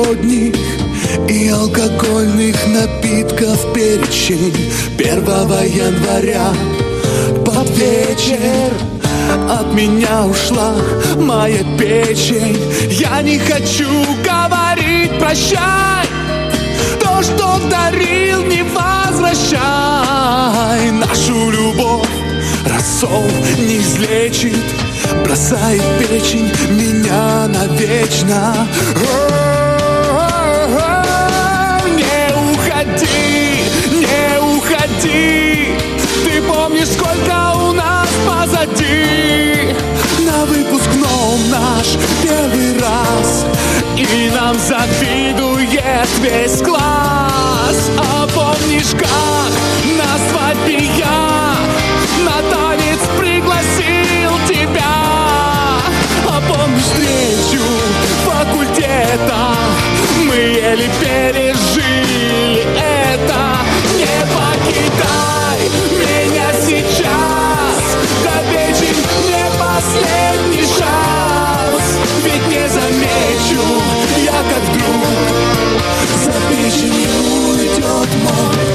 новогодних и алкогольных напитков перечень 1 января под вечер от меня ушла моя печень. Я не хочу говорить прощай, то, что дарил, не возвращай. Нашу любовь рассол не излечит, бросает печень меня навечно. Не уходи, не уходи, ты помнишь, сколько у нас позади. На выпускном наш первый раз, и нам завидует весь класс. А помнишь, как на свадьбе я на танец пригласил тебя? А помнишь встречу факультета, мы еле пережили это. Не покидай меня сейчас, да печень не последний шанс. Ведь не замечу я, как вдруг за печенью уйдет мой